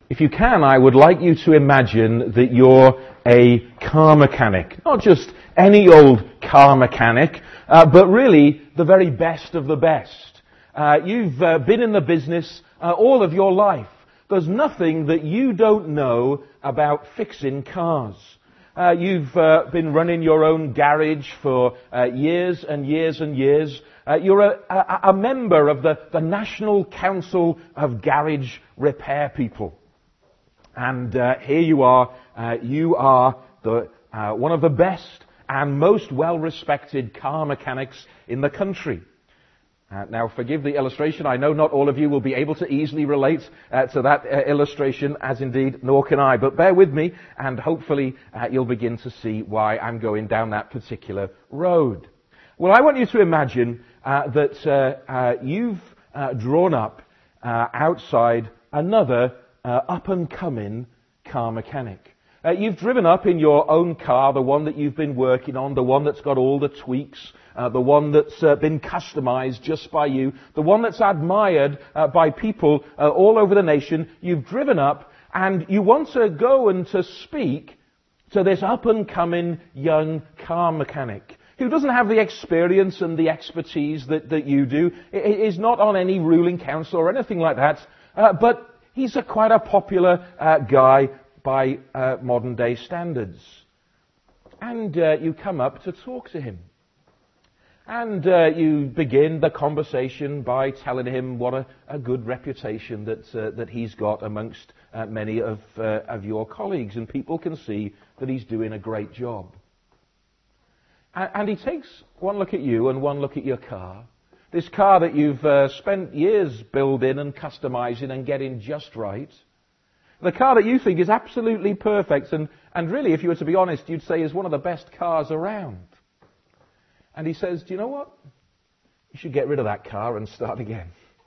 If you can, I would like you to imagine that you're a car mechanic. Not just any old car mechanic, but really the very best of the best. You've been in the business all of your life. There's nothing that you don't know about fixing cars. You've been running your own garage for years and years and years. You're a member of the National Council of Garage Repair People. And here you are one of the best and most well-respected car mechanics in the country. Now, forgive the illustration. I know not all of you will be able to easily relate to that illustration, as indeed nor can I. But bear with me, and hopefully you'll begin to see why I'm going down that particular road. Well, I want you to imagine that you've drawn up outside another up-and-coming car mechanic. You've driven up in your own car, the one that you've been working on, the one that's got all the tweaks, the one that's been customized just by you, the one that's admired by people all over the nation. You've driven up and you want to go and to speak to this up-and-coming young car mechanic who doesn't have the experience and the expertise that you do. It is not on any ruling council or anything like that, but he's quite a popular guy by modern day standards. And you come up to talk to him. And you begin the conversation by telling him what a good reputation that he's got amongst many of your colleagues. And people can see that he's doing a great job. And he takes one look at you and one look at your car. This car that you've spent years building and customizing and getting just right. The car that you think is absolutely perfect and really, if you were to be honest, you'd say is one of the best cars around. And he says, do you know what? You should get rid of that car and start again.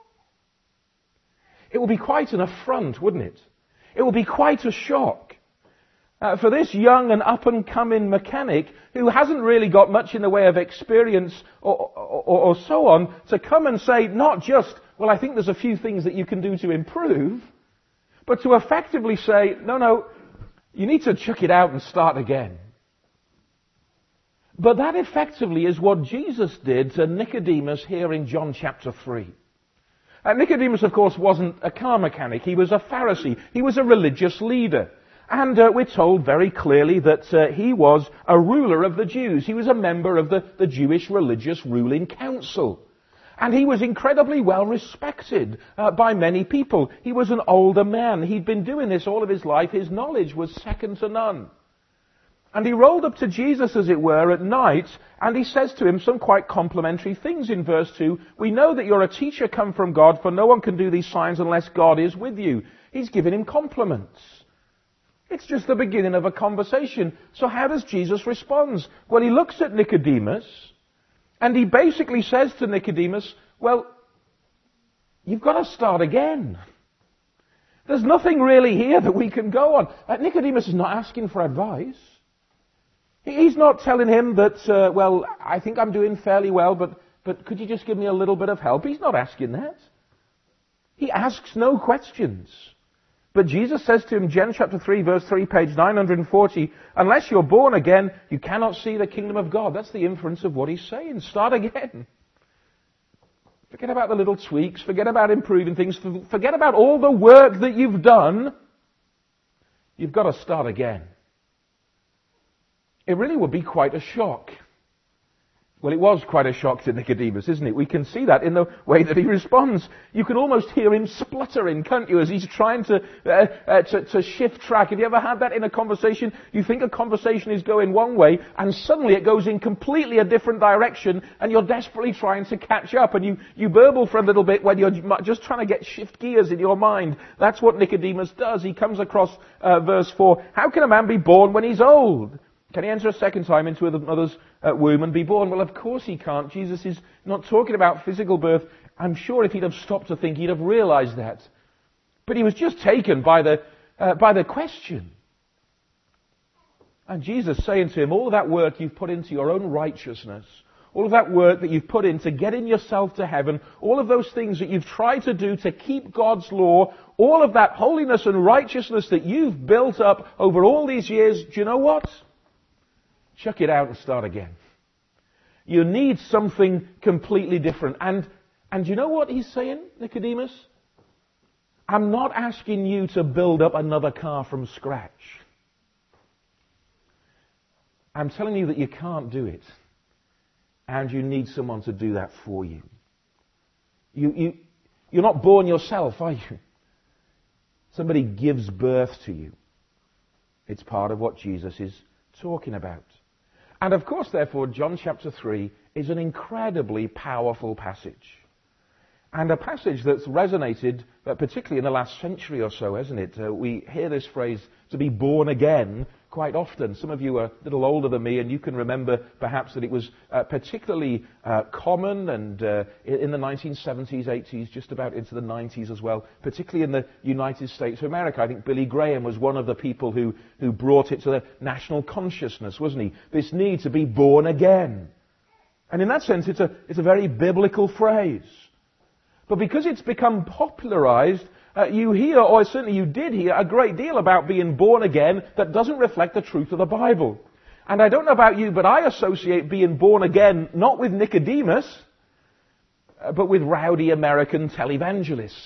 It will be quite an affront, wouldn't it? It will be quite a shock for this young and up-and-coming mechanic who hasn't really got much in the way of experience or so on to come and say not just, well, I think there's a few things that you can do to improve, but to effectively say, no, you need to chuck it out and start again. But that effectively is what Jesus did to Nicodemus here in John chapter 3. Nicodemus, of course, wasn't a car mechanic. He was a Pharisee. He was a religious leader. And we're told very clearly that he was a ruler of the Jews. He was a member of the Jewish religious ruling council. And he was incredibly well respected by many people. He was an older man. He'd been doing this all of his life. His knowledge was second to none. And he rolled up to Jesus, as it were, at night, and he says to him some quite complimentary things in verse 2. We know that you're a teacher come from God, for no one can do these signs unless God is with you. He's giving him compliments. It's just the beginning of a conversation. So how does Jesus respond? Well, he looks at Nicodemus, and he basically says to Nicodemus, well, you've got to start again. There's nothing really here that we can go on. Nicodemus is not asking for advice. He's not telling him that, well, I think I'm doing fairly well, but could you just give me a little bit of help? He's not asking that. He asks no questions. But Jesus says to him, John chapter 3, verse 3, page 940, unless you're born again, you cannot see the kingdom of God. That's the inference of what he's saying. Start again. Forget about the little tweaks. Forget about improving things. Forget about all the work that you've done. You've got to start again. It really would be quite a shock. Well, it was quite a shock to Nicodemus, isn't it? We can see that in the way that he responds. You can almost hear him spluttering, can't you, as he's trying to shift track. Have you ever had that in a conversation? You think a conversation is going one way, and suddenly it goes in completely a different direction, and you're desperately trying to catch up, and you burble for a little bit when you're just trying to get shift gears in your mind. That's what Nicodemus does. He comes across verse 4. How can a man be born when he's old? Can he enter a second time into a mother's womb and be born? Well, of course he can't. Jesus is not talking about physical birth. I'm sure if he'd have stopped to think, he'd have realized that. But he was just taken by the question. And Jesus saying to him, all that work you've put into your own righteousness, all of that work that you've put into getting yourself to heaven, all of those things that you've tried to do to keep God's law, all of that holiness and righteousness that you've built up over all these years, do you know what? Chuck it out and start again. You need something completely different. And you know what he's saying, Nicodemus? I'm not asking you to build up another car from scratch. I'm telling you that you can't do it. And you need someone to do that for you. You're not born yourself, are you? Somebody gives birth to you. It's part of what Jesus is talking about. And of course, therefore, John chapter 3 is an incredibly powerful passage. And a passage that's resonated, particularly in the last century or so, hasn't it? We hear this phrase, to be born again, quite often. Some of you are a little older than me, and you can remember perhaps that it was particularly common and in the 1970s, 80s, just about into the 90s as well, particularly in the United States of America. I think Billy Graham was one of the people who brought it to the national consciousness, wasn't he? This need to be born again. And in that sense, it's a very biblical phrase. But because it's become popularized, you hear, or certainly you did hear, a great deal about being born again that doesn't reflect the truth of the Bible. And I don't know about you, but I associate being born again not with Nicodemus, but with rowdy American televangelists.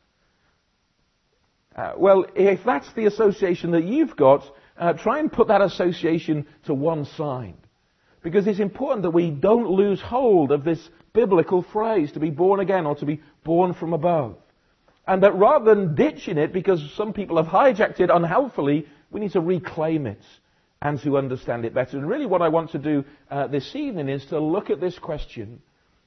Well, if that's the association that you've got, try and put that association to one side. Because it's important that we don't lose hold of this biblical phrase, to be born again or to be born from above. And that rather than ditching it because some people have hijacked it unhelpfully, we need to reclaim it and to understand it better. And really what I want to do this evening is to look at this question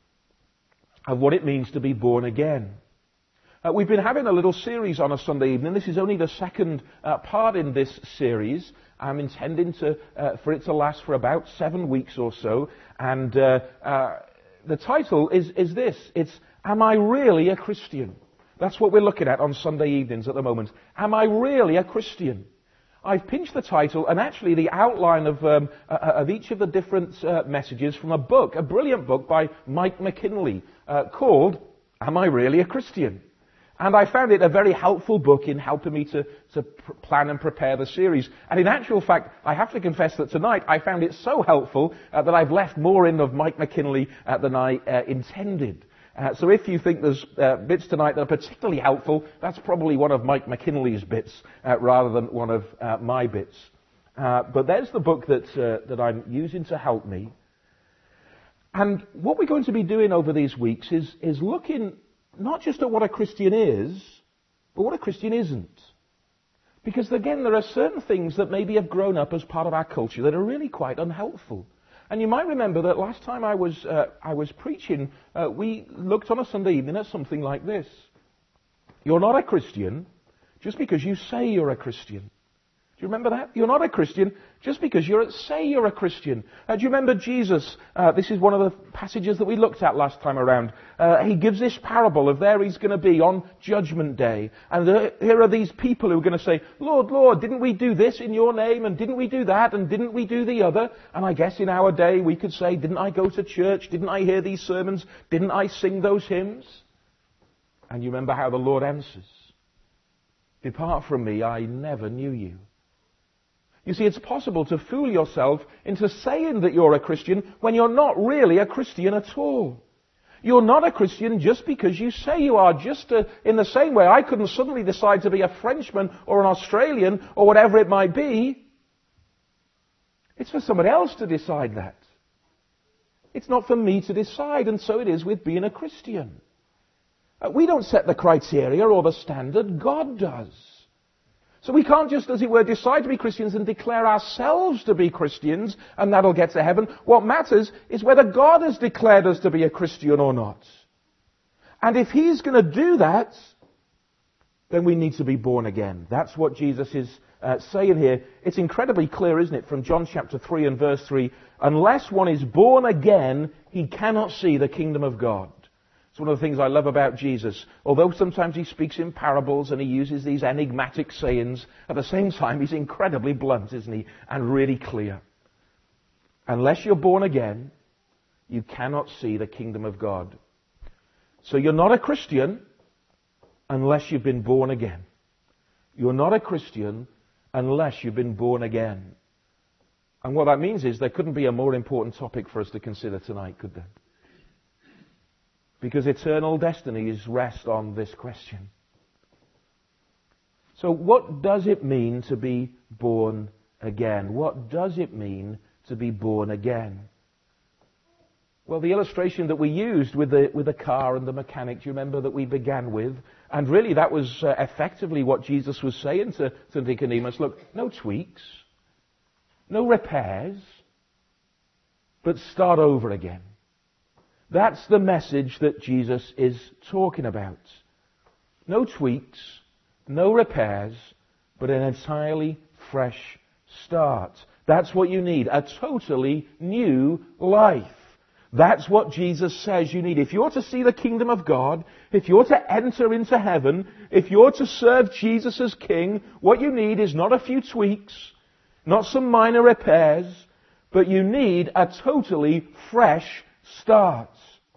of what it means to be born again. We've been having a little series on a Sunday evening. This is only the second part in this series. I'm intending for it to last for about 7 weeks or so. And the title is this. It's, Am I Really a Christian? That's what we're looking at on Sunday evenings at the moment. Am I really a Christian? I've pinched the title and actually the outline of each of the different messages from a book, a brilliant book by Mike McKinley called Am I Really a Christian? And I found it a very helpful book in helping me to plan and prepare the series. And in actual fact, I have to confess that tonight I found it so helpful that I've left more in of Mike McKinley than I intended. So if you think there's bits tonight that are particularly helpful, that's probably one of Mike McKinley's bits rather than one of my bits. But there's the book that I'm using to help me. And what we're going to be doing over these weeks is looking not just at what a Christian is, but what a Christian isn't. Because again, there are certain things that maybe have grown up as part of our culture that are really quite unhelpful. And you might remember that last time I was preaching, we looked on a Sunday evening at something like this. You're not a Christian just because you say you're a Christian. Do you remember that? You're not a Christian just because you say you're a Christian. Do you remember Jesus? This is one of the passages that we looked at last time around. He gives this parable of there he's going to be on Judgment Day. And here are these people who are going to say, Lord, Lord, didn't we do this in your name? And didn't we do that? And didn't we do the other? And I guess in our day we could say, didn't I go to church? Didn't I hear these sermons? Didn't I sing those hymns? And you remember how the Lord answers. Depart from me, I never knew you. You see, it's possible to fool yourself into saying that you're a Christian when you're not really a Christian at all. You're not a Christian just because you say you are. Just in the same way I couldn't suddenly decide to be a Frenchman or an Australian or whatever it might be. It's for somebody else to decide that. It's not for me to decide, and so it is with being a Christian. We don't set the criteria or the standard. God does. So we can't just, as it were, decide to be Christians and declare ourselves to be Christians, and that'll get to heaven. What matters is whether God has declared us to be a Christian or not. And if He's going to do that, then we need to be born again. That's what Jesus is saying here. It's incredibly clear, isn't it, from John chapter 3 and verse 3. Unless one is born again, he cannot see the kingdom of God. It's one of the things I love about Jesus. Although sometimes he speaks in parables and he uses these enigmatic sayings, at the same time he's incredibly blunt, isn't he? And really clear. Unless you're born again, you cannot see the kingdom of God. So you're not a Christian unless you've been born again. You're not a Christian unless you've been born again. And what that means is there couldn't be a more important topic for us to consider tonight, could there? Because eternal destinies rest on this question. So what does it mean to be born again? What does it mean to be born again? Well, the illustration that we used with the car and the mechanic, do you remember that we began with? And really that was effectively what Jesus was saying to Nicodemus. Look, no tweaks, no repairs, but start over again. That's the message that Jesus is talking about. No tweaks, no repairs, but an entirely fresh start. That's what you need, a totally new life. That's what Jesus says you need. If you're to see the kingdom of God, if you're to enter into heaven, if you're to serve Jesus as King, what you need is not a few tweaks, not some minor repairs, but you need a totally fresh start.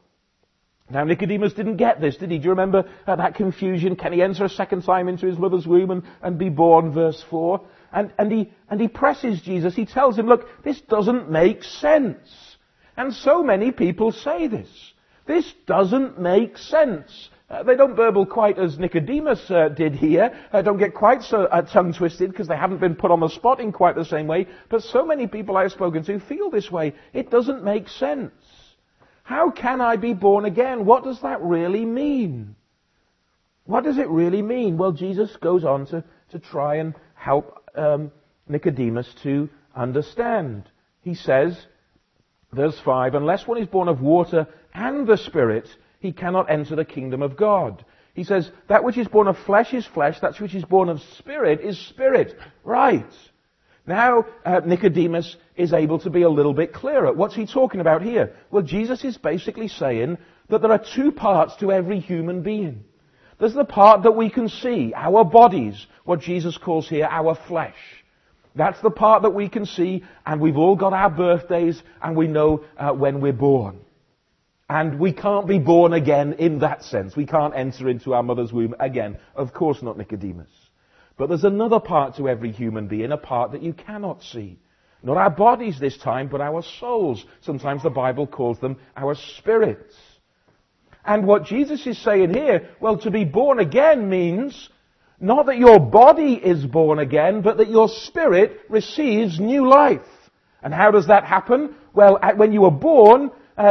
Now Nicodemus didn't get this, did he? Do you remember that confusion? Can he enter a second time into his mother's womb and be born? Verse 4. And he presses Jesus. He tells him, look, this doesn't make sense. And so many people say this. This doesn't make sense. They don't burble quite as Nicodemus did here. Don't get quite so tongue-twisted because they haven't been put on the spot in quite the same way. But so many people I've spoken to feel this way. It doesn't make sense. How can I be born again? What does that really mean? What does it really mean? Well, Jesus goes on to try and help Nicodemus to understand. He says, verse 5, unless one is born of water and the Spirit, he cannot enter the kingdom of God. He says, that which is born of flesh is flesh, that which is born of spirit is spirit. Right. Now, Nicodemus is able to be a little bit clearer. What's he talking about here? Well, Jesus is basically saying that there are two parts to every human being. There's the part that we can see, our bodies, what Jesus calls here our flesh. That's the part that we can see, and we've all got our birthdays, and we know when we're born. And we can't be born again in that sense. We can't enter into our mother's womb again. Of course not, Nicodemus. But there's another part to every human being, a part that you cannot see. Not our bodies this time, but our souls. Sometimes the Bible calls them our spirits. And what Jesus is saying here, well, to be born again means not that your body is born again, but that your spirit receives new life. And how does that happen? Well, when you were born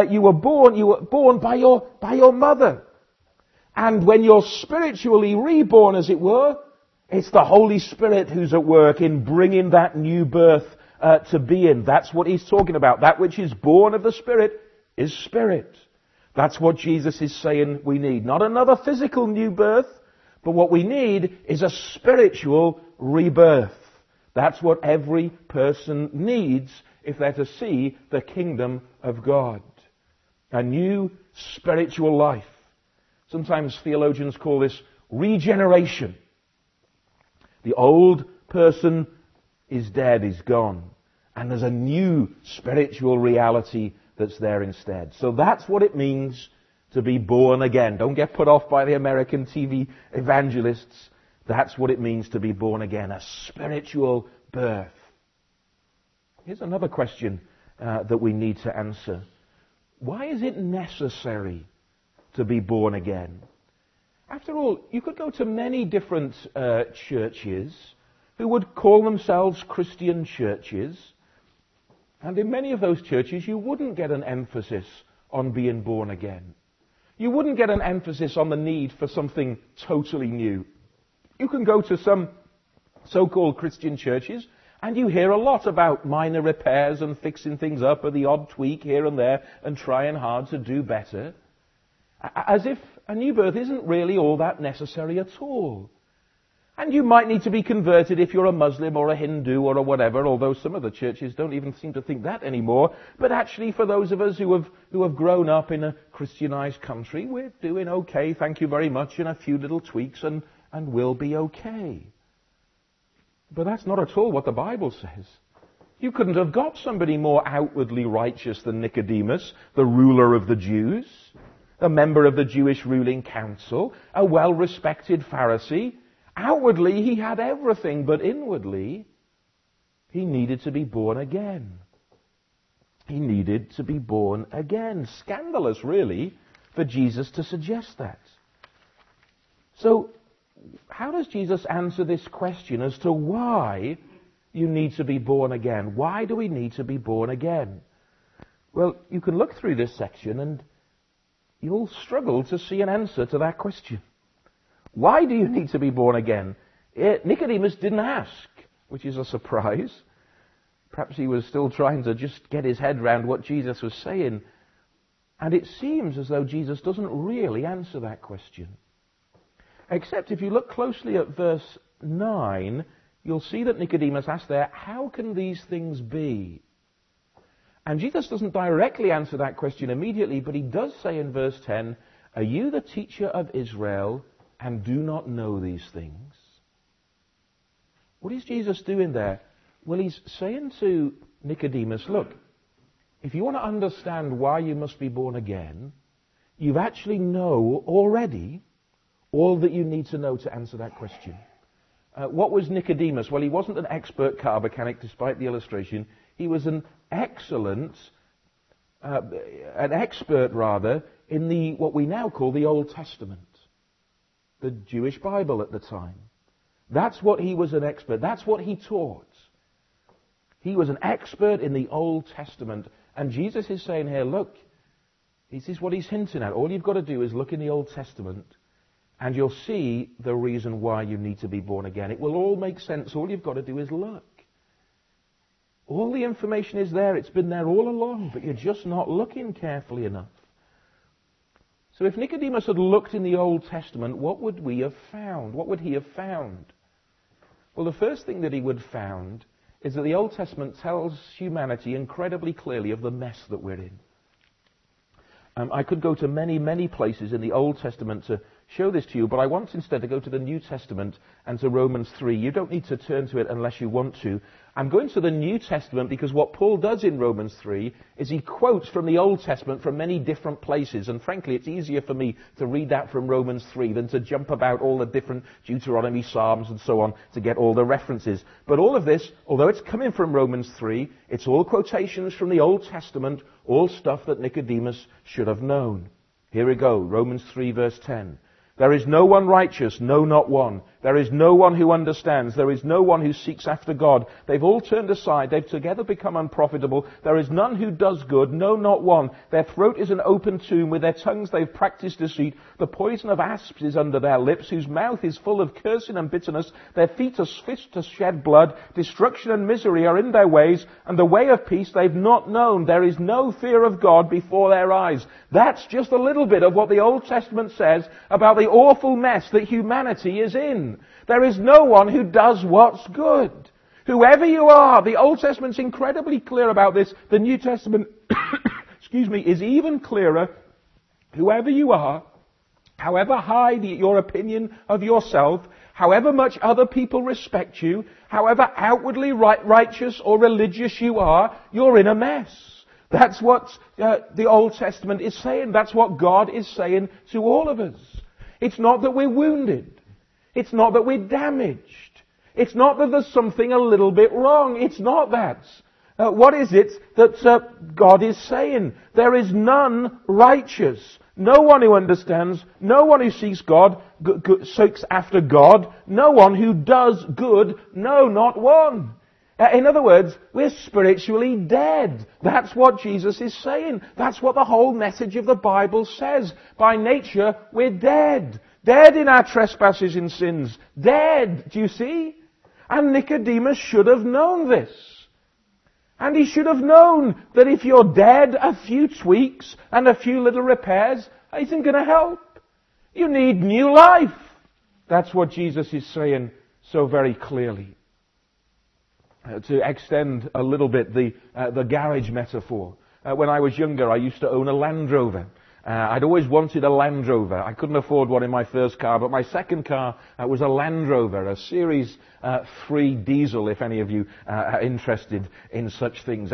by your mother. And when you're spiritually reborn, as it were, it's the Holy Spirit who's at work in bringing that new birth to being. That's what he's talking about. That which is born of the Spirit is spirit. That's what Jesus is saying we need. Not another physical new birth, but what we need is a spiritual rebirth. That's what every person needs if they're to see the kingdom of God. A new spiritual life. Sometimes theologians call this regeneration. The old person is dead, is gone. And there's a new spiritual reality that's there instead. So that's what it means to be born again. Don't get put off by the American TV evangelists. That's what it means to be born again. A spiritual birth. Here's another question that we need to answer. Why is it necessary to be born again? After all, you could go to many different churches who would call themselves Christian churches, and in many of those churches you wouldn't get an emphasis on being born again. You wouldn't get an emphasis on the need for something totally new. You can go to some so-called Christian churches and you hear a lot about minor repairs and fixing things up or the odd tweak here and there and trying hard to do better. As if a new birth isn't really all that necessary at all. And you might need to be converted if you're a Muslim or a Hindu or a whatever, although some of the churches don't even seem to think that anymore. But actually for those of us who have grown up in a Christianized country, we're doing okay, thank you very much, and a few little tweaks and we'll be okay. But that's not at all what the Bible says. You couldn't have got somebody more outwardly righteous than Nicodemus, the ruler of the Jews, a member of the Jewish ruling council, a well-respected Pharisee. Outwardly, he had everything, but inwardly, he needed to be born again. He needed to be born again. Scandalous, really, for Jesus to suggest that. So, how does Jesus answer this question as to why you need to be born again? Why do we need to be born again? Well, you can look through this section and you'll struggle to see an answer to that question. Why do you need to be born again? Nicodemus didn't ask, which is a surprise. Perhaps he was still trying to just get his head around what Jesus was saying. And it seems as though Jesus doesn't really answer that question. Except if you look closely at verse 9, you'll see that Nicodemus asked there, how can these things be? And Jesus doesn't directly answer that question immediately, but he does say in verse 10, are you the teacher of Israel and do not know these things? What is Jesus doing there? Well, he's saying to Nicodemus, look, if you want to understand why you must be born again, you actually know already all that you need to know to answer that question. What was Nicodemus? Well, he wasn't an expert car mechanic, despite the illustration. He was an expert in what we now call the Old Testament, the Jewish Bible at the time. That's what he was an expert. That's what he taught. He was an expert in the Old Testament. And Jesus is saying here, look, this is what he's hinting at. All you've got to do is look in the Old Testament and you'll see the reason why you need to be born again. It will all make sense. All you've got to do is look. All the information is there. It's been there all along, but you're just not looking carefully enough. So if Nicodemus had looked in the Old Testament, what would we have found? What would he have found? Well, the first thing that he would have found is that the Old Testament tells humanity incredibly clearly of the mess that we're in. I could go to many, many places in the Old Testament to show this to you, but I want instead to go to the New Testament and to Romans 3. You don't need to turn to it unless you want to. I'm going to the New Testament because what Paul does in Romans 3 is he quotes from the Old Testament from many different places, and frankly it's easier for me to read that from Romans 3 than to jump about all the different Deuteronomy, Psalms and so on to get all the references. But all of this, although it's coming from Romans 3, it's all quotations from the Old Testament, all stuff that Nicodemus should have known. Here we go, Romans 3 verse 10. There is no one righteous, no, not one. There is no one who understands. There is no one who seeks after God. They've all turned aside. They've together become unprofitable. There is none who does good, no, not one. Their throat is an open tomb. With their tongues they've practiced deceit. The poison of asps is under their lips, whose mouth is full of cursing and bitterness. Their feet are swift to shed blood. Destruction and misery are in their ways, and the way of peace they've not known. There is no fear of God before their eyes. That's just a little bit of what the Old Testament says about the awful mess that humanity is in. There is no one who does what's good. Whoever you are, the Old Testament's incredibly clear about this. The New Testament, is even clearer. Whoever you are, however high your opinion of yourself, however much other people respect you, however outwardly righteous or religious you are, you're in a mess. That's what the Old Testament is saying. That's what God is saying to all of us. It's not that we're wounded. It's not that we're damaged. It's not that there's something a little bit wrong. It's not that. What is it that God is saying? There is none righteous. No one who understands. No one who seeks God, seeks after God. No one who does good. No, not one. In other words, we're spiritually dead. That's what Jesus is saying. That's what the whole message of the Bible says. By nature, we're dead. Dead in our trespasses and sins. Dead. Do you see? And Nicodemus should have known this. And he should have known that if you're dead, a few tweaks and a few little repairs isn't going to help. You need new life. That's what Jesus is saying so very clearly. To extend a little bit the garage metaphor. When I was younger, I used to own a Land Rover. I'd always wanted a Land Rover. I couldn't afford one in my first car, but my second car was a Land Rover, a Series 3 diesel, if any of you are interested in such things,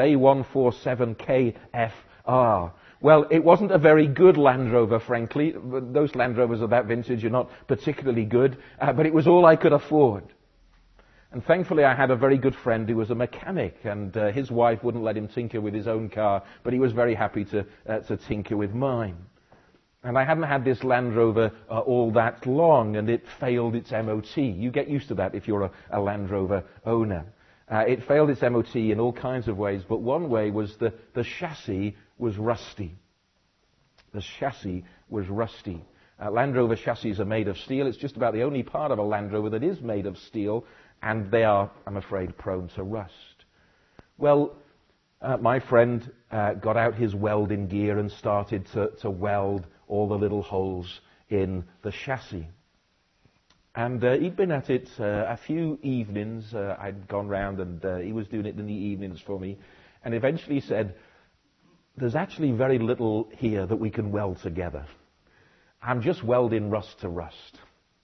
A147KFR. Well, it wasn't a very good Land Rover, frankly. Those Land Rovers of that vintage are not particularly good, but it was all I could afford. And thankfully I had a very good friend who was a mechanic, and his wife wouldn't let him tinker with his own car, but he was very happy to tinker with mine. And I hadn't had this Land Rover all that long, and it failed its MOT. You get used to that if you're a Land Rover owner. It failed its MOT in all kinds of ways, but one way was the chassis was rusty. The chassis was rusty. Land Rover chassis are made of steel. It's just about the only part of a Land Rover that is made of steel, and they are, I'm afraid, prone to rust. Well, my friend got out his welding gear and started to weld all the little holes in the chassis. And he'd been at it a few evenings. I'd gone round and he was doing it in the evenings for me. And eventually he said, there's actually very little here that we can weld together. I'm just welding rust to rust.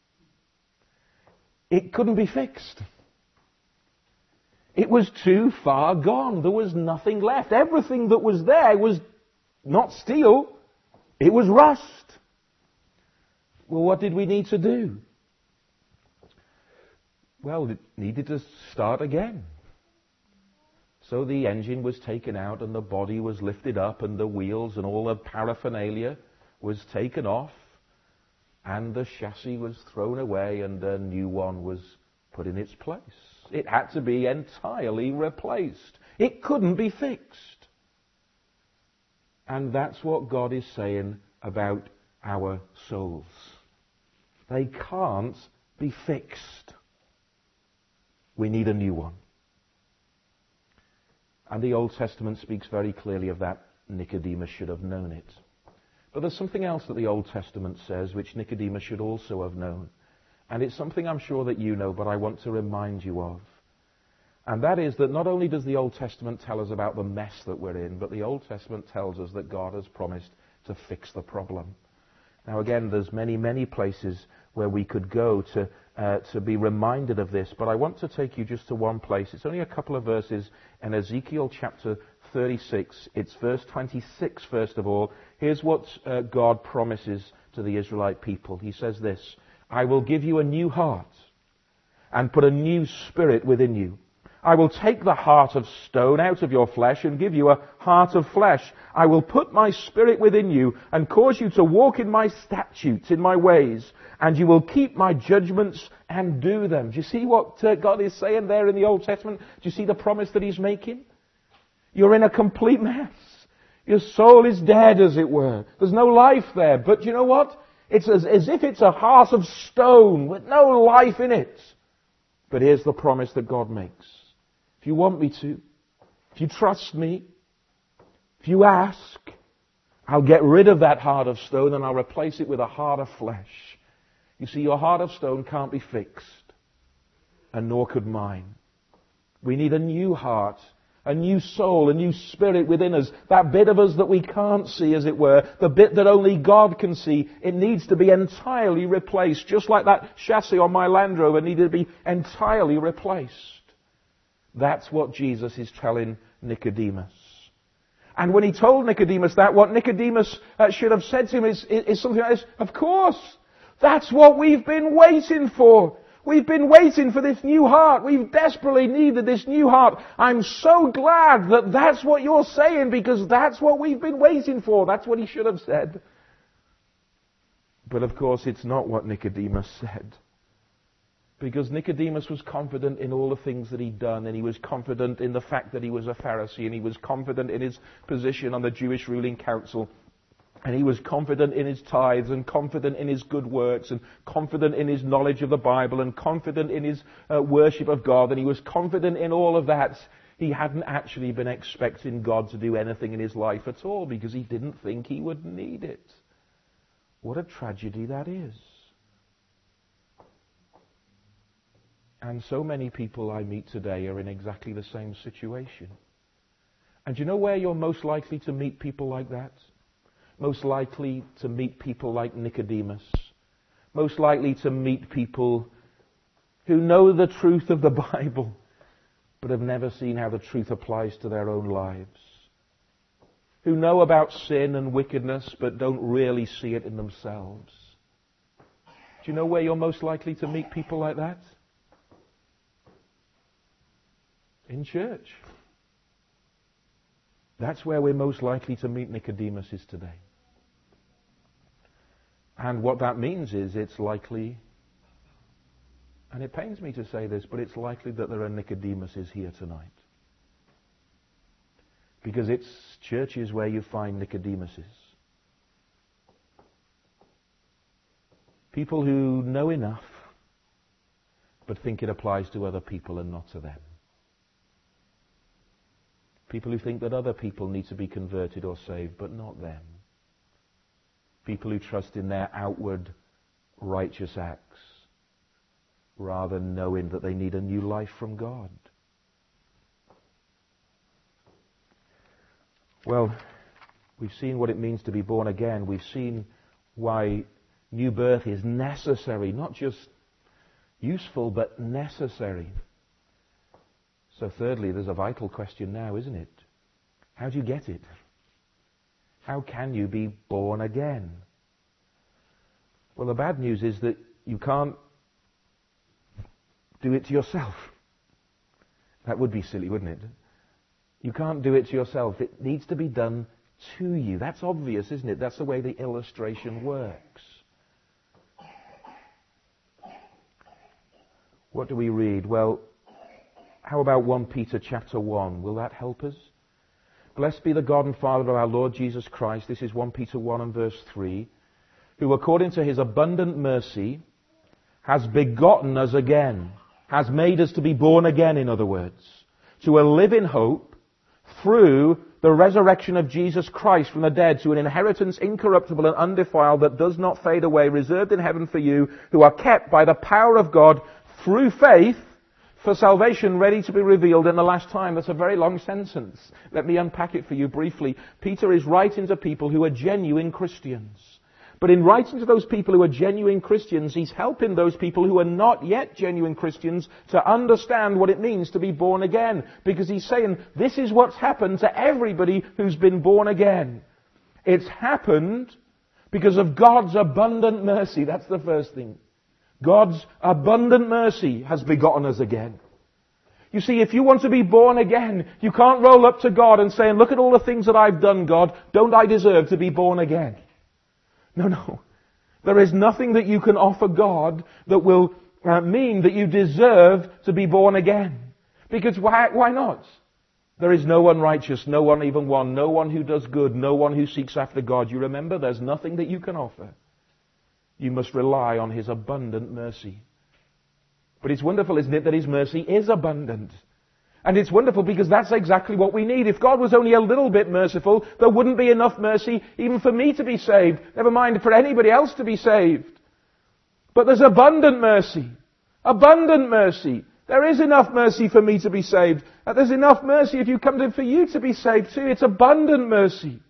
It couldn't be fixed. It was too far gone. There was nothing left. Everything that was there was not steel. It was rust. Well, what did we need to do? Well, it needed to start again. So the engine was taken out and the body was lifted up and the wheels and all the paraphernalia was taken off and the chassis was thrown away and a new one was put in its place. It had to be entirely replaced. It couldn't be fixed. And that's what God is saying about our souls. They can't be fixed. We need a new one. And the Old Testament speaks very clearly of that. Nicodemus should have known it. But there's something else that the Old Testament says which Nicodemus should also have known. And it's something I'm sure that you know, but I want to remind you of. And that is that not only does the Old Testament tell us about the mess that we're in, but the Old Testament tells us that God has promised to fix the problem. Now again, there's many, many places where we could go to be reminded of this, but I want to take you just to one place. It's only a couple of verses in Ezekiel chapter 36. It's verse 26, first of all. Here's what God promises to the Israelite people. He says this, I will give you a new heart and put a new spirit within you. I will take the heart of stone out of your flesh and give you a heart of flesh. I will put my spirit within you and cause you to walk in my statutes, in my ways, and you will keep my judgments and do them. Do you see what God is saying there in the Old Testament? Do you see the promise that He's making? You're in a complete mess. Your soul is dead, as it were. There's no life there. But you know what? It's as if it's a heart of stone with no life in it. But here's the promise that God makes. If you want me to, if you trust me, if you ask, I'll get rid of that heart of stone and I'll replace it with a heart of flesh. You see, your heart of stone can't be fixed, and nor could mine. We need a new heart, a new soul, a new spirit within us. That bit of us that we can't see, as it were, the bit that only God can see, it needs to be entirely replaced. Just like that chassis on my Land Rover needed to be entirely replaced. That's what Jesus is telling Nicodemus. And when He told Nicodemus that, what Nicodemus should have said to him is something like this, of course, that's what we've been waiting for. We've been waiting for this new heart. We've desperately needed this new heart. I'm so glad that that's what you're saying, because that's what we've been waiting for. That's what he should have said. But of course, it's not what Nicodemus said. Because Nicodemus was confident in all the things that he'd done, and he was confident in the fact that he was a Pharisee, and he was confident in his position on the Jewish ruling council, and he was confident in his tithes, and confident in his good works, and confident in his knowledge of the Bible, and confident in his worship of God, and he was confident in all of that. He hadn't actually been expecting God to do anything in his life at all, because he didn't think he would need it. What a tragedy that is. And so many people I meet today are in exactly the same situation. And do you know where you're most likely to meet people like that? most likely to meet people like Nicodemus, most likely to meet people who know the truth of the Bible, but have never seen how the truth applies to their own lives, who know about sin and wickedness, but don't really see it in themselves. Do you know where you're most likely to meet people like that? In church. That's where we're most likely to meet Nicodemuses today. And what that means is it's likely, and it pains me to say this, but it's likely that there are Nicodemuses here tonight. Because it's churches where you find Nicodemuses. People who know enough, but think it applies to other people and not to them. People who think that other people need to be converted or saved, but not them. People who trust in their outward righteous acts, rather than knowing that they need a new life from God. Well, we've seen what it means to be born again. We've seen why new birth is necessary, not just useful, but necessary. So thirdly, there's a vital question now, isn't it? How do you get it? How can you be born again? Well, the bad news is that you can't do it to yourself. That would be silly, wouldn't it? You can't do it to yourself. It needs to be done to you. That's obvious, isn't it? That's the way the illustration works. What do we read? Well, how about 1 Peter chapter 1? Will that help us? Blessed be the God and Father of our Lord Jesus Christ. This is 1 Peter 1 and verse 3. Who according to his abundant mercy has begotten us again. Has made us to be born again, in other words. To a living hope through the resurrection of Jesus Christ from the dead, to an inheritance incorruptible and undefiled that does not fade away, reserved in heaven for you, who are kept by the power of God through faith for salvation ready to be revealed in the last time. That's a very long sentence. Let me unpack it for you briefly. Peter is writing to people who are genuine Christians. But in writing to those people who are genuine Christians, he's helping those people who are not yet genuine Christians to understand what it means to be born again. Because he's saying, this is what's happened to everybody who's been born again. It's happened because of God's abundant mercy. That's the first thing. God's abundant mercy has begotten us again. You see, if you want to be born again, you can't roll up to God and say, look at all the things that I've done, God. Don't I deserve to be born again? No. There is nothing that you can offer God that will mean that you deserve to be born again. Because why not? There is no one righteous, no one even one, no one who does good, no one who seeks after God. You remember, there's nothing that you can offer. You must rely on his abundant mercy. But it's wonderful, isn't it, that his mercy is abundant. And it's wonderful because that's exactly what we need. If God was only a little bit merciful, there wouldn't be enough mercy even for me to be saved. Never mind for anybody else to be saved. But there's abundant mercy. Abundant mercy. There is enough mercy for me to be saved. And there's enough mercy if you come to for you to be saved too. It's abundant mercy.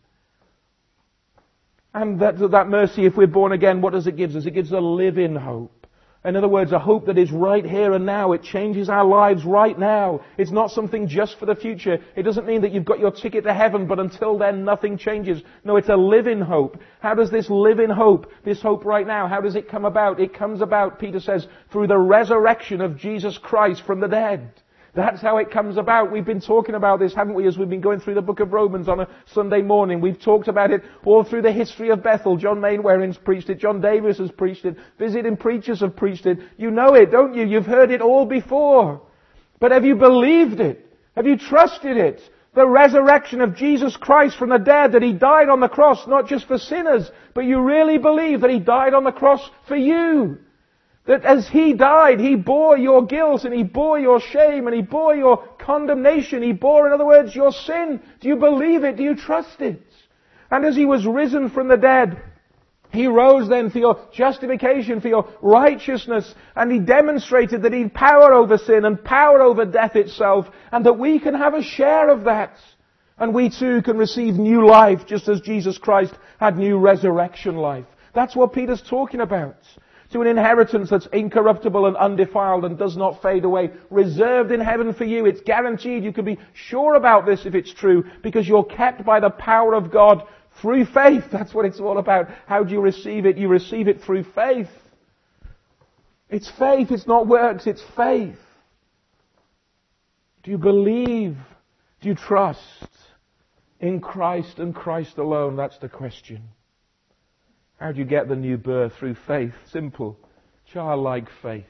And that mercy, if we're born again, what does it give us? It gives a living hope. In other words, a hope that is right here and now. It changes our lives right now. It's not something just for the future. It doesn't mean that you've got your ticket to heaven, but until then nothing changes. No, it's a living hope. How does this living hope, this hope right now, how does it come about? It comes about, Peter says, through the resurrection of Jesus Christ from the dead. That's how it comes about. We've been talking about this, haven't we, as we've been going through the book of Romans on a Sunday morning. We've talked about it all through the history of Bethel. John Mainwaring's preached it. John Davis has preached it. Visiting preachers have preached it. You know it, don't you? You've heard it all before. But have you believed it? Have you trusted it? The resurrection of Jesus Christ from the dead, that he died on the cross, not just for sinners, but you really believe that he died on the cross for you. That as he died, he bore your guilt and he bore your shame and he bore your condemnation. He bore, in other words, your sin. Do you believe it? Do you trust it? And as he was risen from the dead, he rose then for your justification, for your righteousness. And he demonstrated that he had power over sin and power over death itself. And that we can have a share of that. And we too can receive new life just as Jesus Christ had new resurrection life. That's what Peter's talking about. To an inheritance that's incorruptible and undefiled and does not fade away, reserved in heaven for you. It's guaranteed. You can be sure about this if it's true, because you're kept by the power of God through faith. That's what it's all about. How do you receive it? You receive it through faith. It's faith. It's not works. It's faith. Do you believe? Do you trust in Christ and Christ alone? That's the question. How do you get the new birth? Through faith. Simple. Childlike faith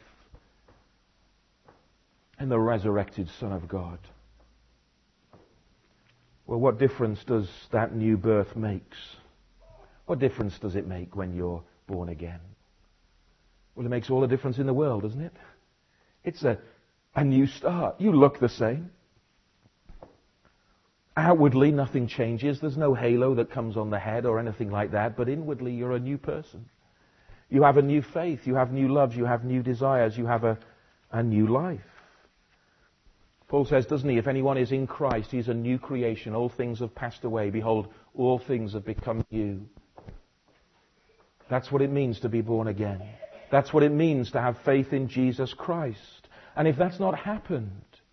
in the resurrected Son of God. Well, what difference does that new birth make? What difference does it make when you're born again? Well, it makes all the difference in the world, doesn't it? It's a new start. You look the same. Outwardly, nothing changes. There's no halo that comes on the head or anything like that. But inwardly, you're a new person. You have a new faith. You have new loves. You have new desires. You have a new life. Paul says, doesn't he, if anyone is in Christ, he's a new creation. All things have passed away. Behold, all things have become new. That's what it means to be born again. That's what it means to have faith in Jesus Christ. And if that's not happened,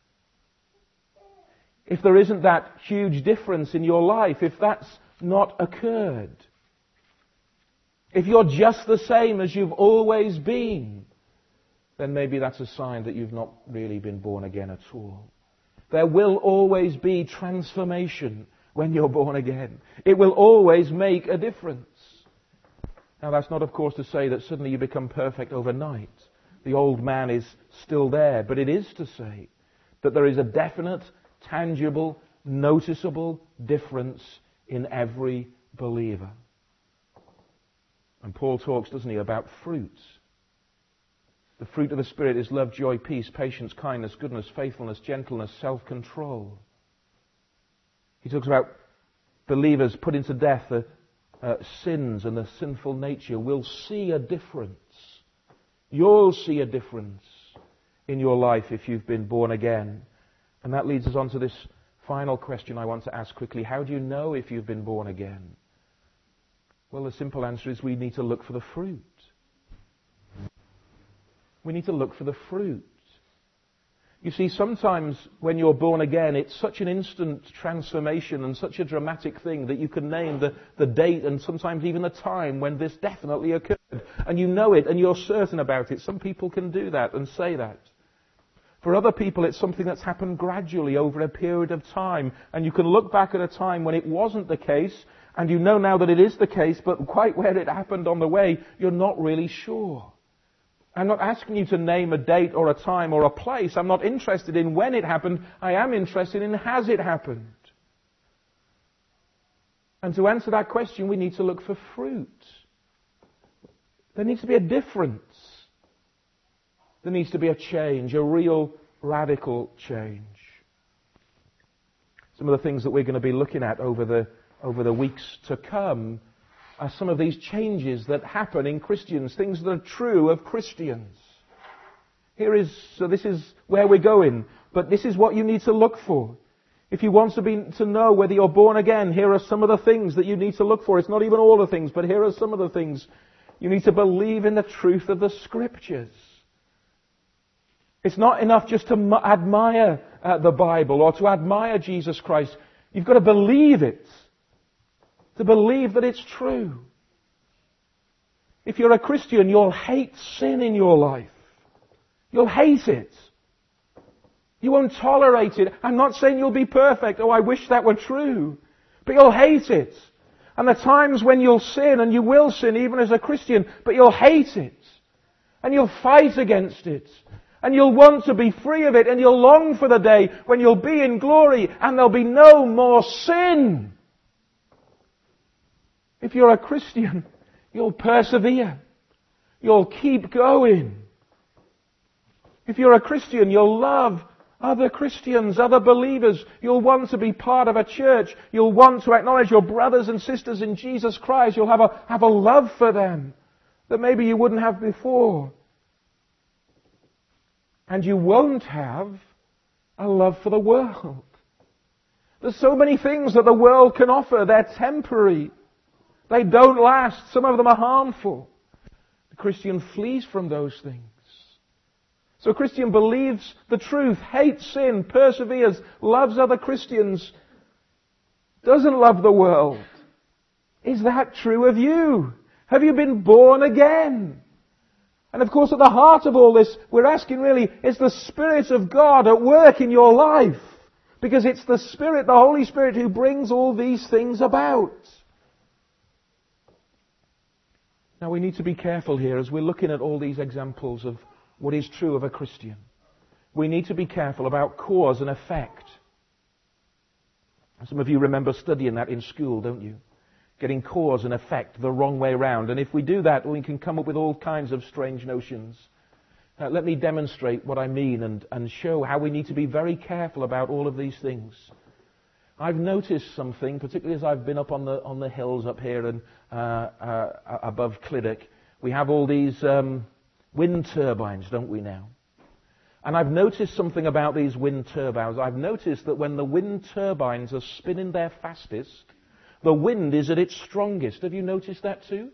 if there isn't that huge difference in your life, if that's not occurred, if you're just the same as you've always been, then maybe that's a sign that you've not really been born again at all. There will always be transformation when you're born again. It will always make a difference. Now, that's not, of course, to say that suddenly you become perfect overnight. The old man is still there, but it is to say that there is a definite, tangible, noticeable difference in every believer. And Paul talks, doesn't he, about fruits. The fruit of the Spirit is love, joy, peace, patience, kindness, goodness, faithfulness, gentleness, self-control. He talks about believers putting to death the sins and the sinful nature. Will see a difference. You'll see a difference in your life if you've been born again. And that leads us on to this final question I want to ask quickly. How do you know if you've been born again? Well, the simple answer is we need to look for the fruit. We need to look for the fruit. You see, sometimes when you're born again, it's such an instant transformation and such a dramatic thing that you can name the date and sometimes even the time when this definitely occurred. And you know it and you're certain about it. Some people can do that and say that. For other people, it's something that's happened gradually over a period of time. And you can look back at a time when it wasn't the case, and you know now that it is the case, but quite where it happened on the way, you're not really sure. I'm not asking you to name a date or a time or a place. I'm not interested in when it happened. I am interested in has it happened. And to answer that question, we need to look for fruit. There needs to be a difference. There needs to be a change, a real radical change. Some of the things that we're going to be looking at over the weeks to come are some of these changes that happen in Christians, things that are true of Christians. So this is where we're going, but this is what you need to look for. If you want to know whether you're born again, here are some of the things that you need to look for. It's not even all the things, but here are some of the things. You need to believe in the truth of the Scriptures. It's not enough just to admire the Bible or to admire Jesus Christ. You've got to believe it. To believe that it's true. If you're a Christian, you'll hate sin in your life. You'll hate it. You won't tolerate it. I'm not saying you'll be perfect. Oh, I wish that were true. But you'll hate it. And the times when you'll sin, and you will sin even as a Christian, but you'll hate it. And you'll fight against it. And you'll want to be free of it, and you'll long for the day when you'll be in glory and there'll be no more sin. If you're a Christian, you'll persevere. You'll keep going. If you're a Christian, you'll love other Christians, other believers. You'll want to be part of a church. You'll want to acknowledge your brothers and sisters in Jesus Christ. You'll have a love for them that maybe you wouldn't have before. And you won't have a love for the world. There's so many things that the world can offer. They're temporary. They don't last. Some of them are harmful. The Christian flees from those things. So a Christian believes the truth, hates sin, perseveres, loves other Christians, doesn't love the world. Is that true of you? Have you been born again? And of course, at the heart of all this, we're asking really, is the Spirit of God at work in your life? Because it's the Spirit, the Holy Spirit, who brings all these things about. Now we need to be careful here as we're looking at all these examples of what is true of a Christian. We need to be careful about cause and effect. Some of you remember studying that in school, don't you? Getting cause and effect the wrong way round. And if we do that, we can come up with all kinds of strange notions. Let me demonstrate what I mean and show how we need to be very careful about all of these things. I've noticed something, particularly as I've been up on the hills up here and above Clydach. We have all these wind turbines, don't we now? And I've noticed something about these wind turbines. I've noticed that when the wind turbines are spinning their fastest, the wind is at its strongest. Have you noticed that too?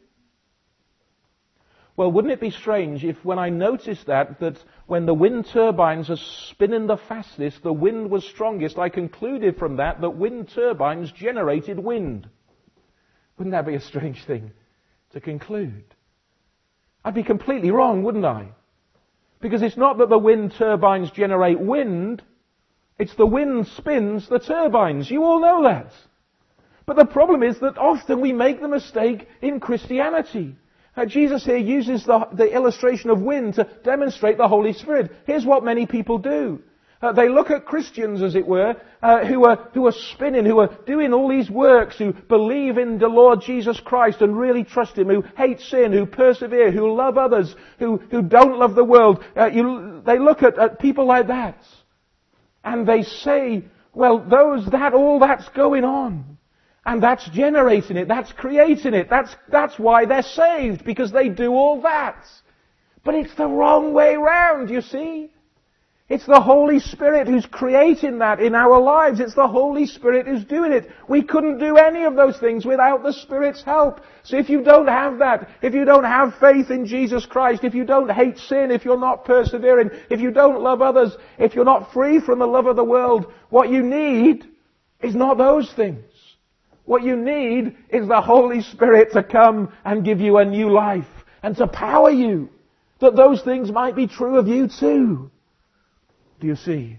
Well, wouldn't it be strange if when I noticed that when the wind turbines are spinning the fastest, the wind was strongest, I concluded from that wind turbines generated wind. Wouldn't that be a strange thing to conclude? I'd be completely wrong, wouldn't I? Because it's not that the wind turbines generate wind, it's the wind spins the turbines. You all know that. But the problem is that often we make the mistake in Christianity. Jesus here uses the illustration of wind to demonstrate the Holy Spirit. Here's what many people do. They look at Christians, as it were, who are spinning, who are doing all these works, who believe in the Lord Jesus Christ and really trust Him, who hate sin, who persevere, who love others, who don't love the world. They look at people like that, and they say, well, all that's going on. And that's generating it, that's creating it, that's why they're saved, because they do all that. But it's the wrong way round, you see. It's the Holy Spirit who's creating that in our lives. It's the Holy Spirit who's doing it. We couldn't do any of those things without the Spirit's help. So if you don't have that, if you don't have faith in Jesus Christ, if you don't hate sin, if you're not persevering, if you don't love others, if you're not free from the love of the world, what you need is not those things. What you need is the Holy Spirit to come and give you a new life and to power you, that those things might be true of you too. Do you see?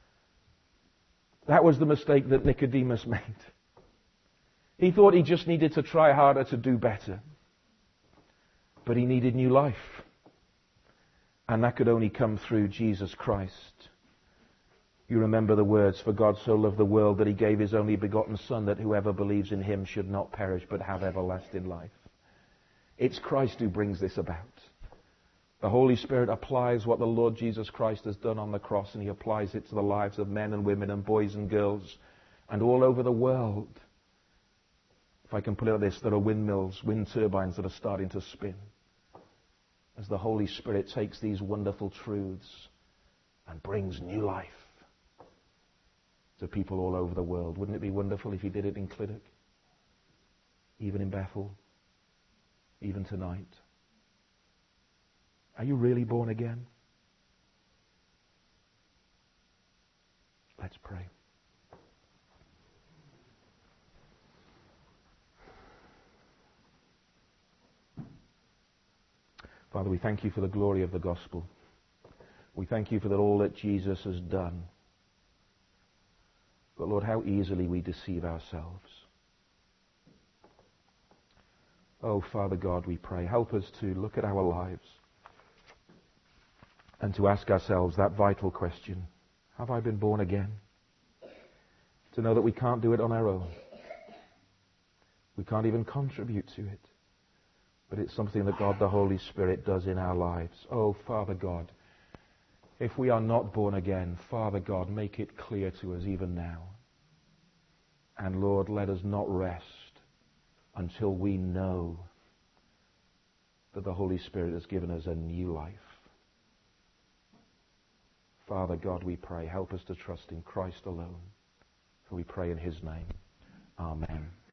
That was the mistake that Nicodemus made. He thought he just needed to try harder to do better. But he needed new life. And that could only come through Jesus Christ. You remember the words, "For God so loved the world that He gave His only begotten Son, that whoever believes in Him should not perish but have everlasting life." It's Christ who brings this about. The Holy Spirit applies what the Lord Jesus Christ has done on the cross, and He applies it to the lives of men and women and boys and girls and all over the world. If I can put it like this, there are windmills, wind turbines that are starting to spin as the Holy Spirit takes these wonderful truths and brings new life to people all over the world. Wouldn't it be wonderful if He did it in Clydach? Even in Bethel? Even tonight? Are you really born again? Let's pray. Father, we thank You for the glory of the gospel. We thank You for all that Jesus has done. But Lord, how easily we deceive ourselves. Oh, Father God, we pray, help us to look at our lives and to ask ourselves that vital question: have I been born again? To know that we can't do it on our own. We can't even contribute to it. But it's something that God the Holy Spirit does in our lives. Oh, Father God, if we are not born again, Father God, make it clear to us even now. And Lord, let us not rest until we know that the Holy Spirit has given us a new life. Father God, we pray, help us to trust in Christ alone For we pray in his name. Amen.